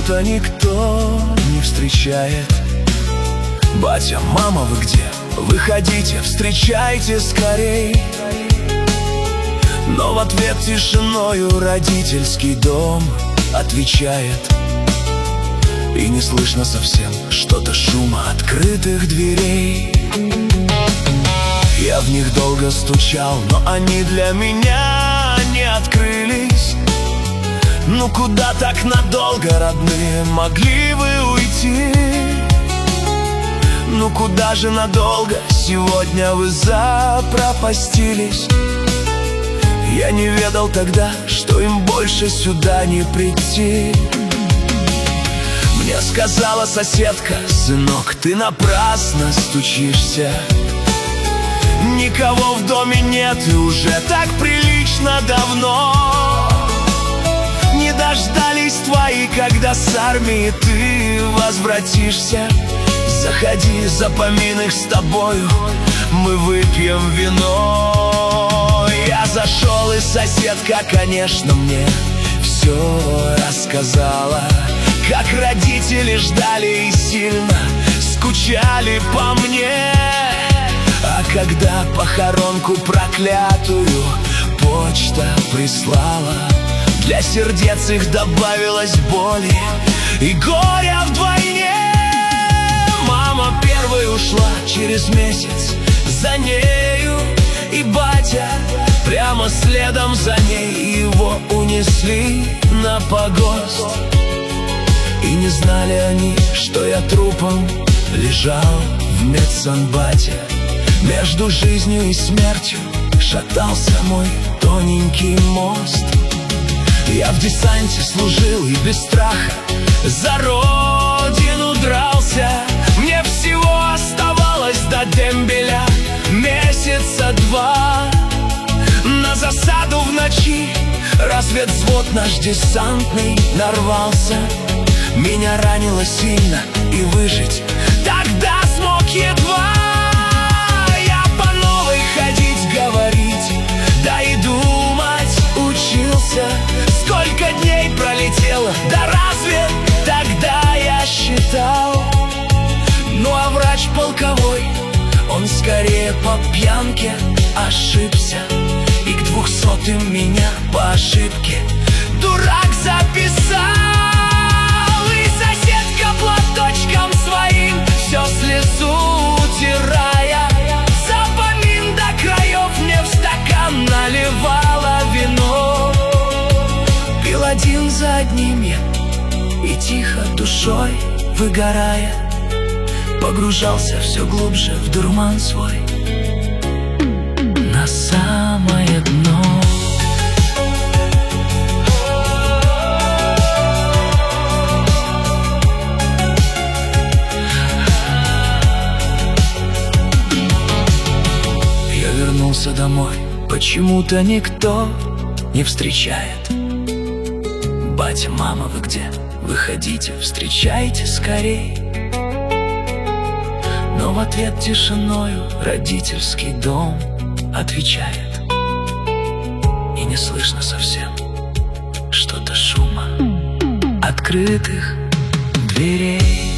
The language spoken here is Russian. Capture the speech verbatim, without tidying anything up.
почему-то никто не встречает. Батя, мама, вы где? Выходите, встречайте скорей. Но в ответ тишиною родительский дом отвечает. И не слышно совсем что-то шума открытых дверей. Я в них долго стучал, но они для меня не открылись. Ну куда так надолго, родные, могли вы уйти? Ну куда же надолго сегодня вы запропастились? Я не ведал тогда, что им больше сюда не прийти. Мне сказала соседка: сынок, ты напрасно стучишься. Никого в доме нет и уже так прилично давно. Не дождались твои, когда с армии ты возвратишься. Заходи, за поминок с тобою мы выпьем вино. Я зашел, и соседка, конечно, мне все рассказала. Как родители ждали и сильно скучали по мне. А когда похоронку проклятую почта прислала, для сердец их добавилось боли и горя вдвойне. Мама первой ушла через месяц, за нею и батя прямо следом за ней. Его унесли на погост. И не знали они, что я трупом лежал в медсанбате. Между жизнью и смертью шатался мой тоненький мост. Я в десанте служил и без страха за родину дрался. Мне всего оставалось до дембеля месяца два. На засаду в ночи разведвзвод наш десантный нарвался. Меня ранило сильно, и выжить тогда смог едва. Я по новой ходить, говорить, да и думать учился. Сколько дней пролетело, да разве тогда я считал? Ну а врач полковой, он скорее по пьянке ошибся. И к двухсотым меня по ошибке дурак записал. И соседка платочком своим все слезу утирая, за помин до краев мне в стакан наливала вино. Пил один за одним я и тихо душой выгорая погружался все глубже в дурман свой, на самое дно. Я вернулся домой, почему-то никто не встречает. Батя, мама, вы где? Выходите, встречайте скорей. Но в ответ тишиною родительский дом отвечает. И не слышно совсем что-то шума открытых дверей.